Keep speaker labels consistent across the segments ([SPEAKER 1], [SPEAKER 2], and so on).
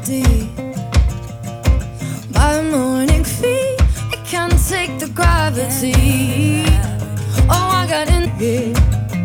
[SPEAKER 1] melody. My morning feet, it can't take the gravity. Oh, I got in here.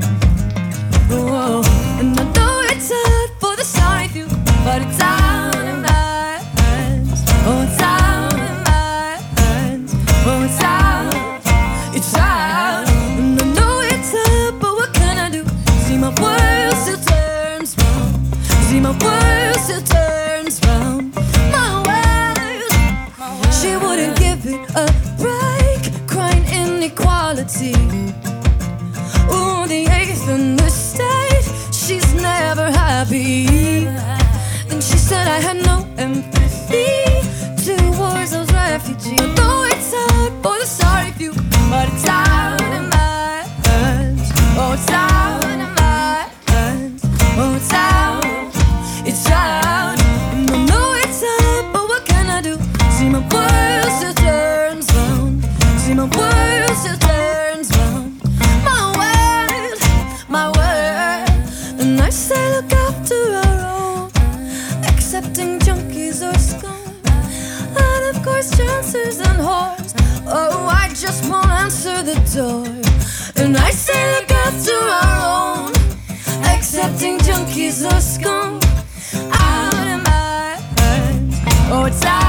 [SPEAKER 1] Oh, and I know it's hard for the side view, but it's out in my hands. Oh, it's out in my hands. Oh, it's out. It's out. And I know it's hard, but what can I do? See, my world still turns round. See, my world still turns round. My world. She wouldn't give it a break, crying inequality. Ooh, the eighth in the state, she's never happy. And she said I had no empathy towards those refugees. I know it's hard for the sorry few, but it's out in my hands. Oh, it's out in my hands. Oh, it's out. It's out. And I know it's hard, but what can I do? See, my world still turns round. See, my world still turns round. My word. And I say look after our own, accepting junkies or scum, and of course chancers and whores. Oh, I just won't answer the door. And I say look after our own, accepting junkies or scum, out in my hands. Oh, it's out.